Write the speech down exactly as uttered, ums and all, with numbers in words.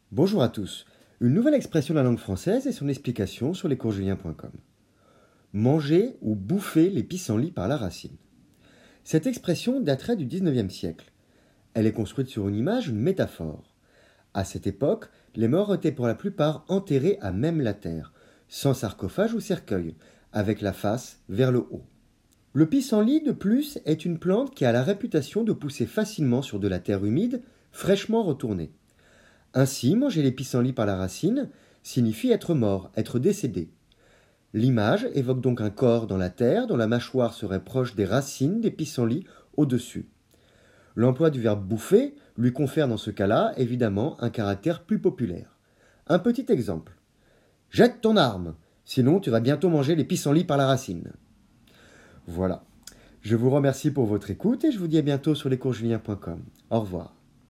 Bonjour à tous. Une nouvelle expression de la langue française et son explication sur lescoursjulien point com. Manger ou bouffer les pissenlits par la racine. Cette expression daterait du dix-neuvième siècle. Elle est construite sur une image, une métaphore. À cette époque, les morts étaient pour la plupart enterrés à même la terre, sans sarcophage ou cercueil, avec la face vers le haut. Le pissenlit, de plus, est une plante qui a la réputation de pousser facilement sur de la terre humide, fraîchement retournée. Ainsi, manger les pissenlits par la racine signifie être mort, être décédé. L'image évoque donc un corps dans la terre dont la mâchoire serait proche des racines des pissenlits au-dessus. L'emploi du verbe bouffer lui confère dans ce cas-là, évidemment, un caractère plus populaire. Un petit exemple. Jette ton arme, sinon tu vas bientôt manger les pissenlits par la racine. Voilà. Je vous remercie pour votre écoute et je vous dis à bientôt sur lescoursjulien point com. Au revoir.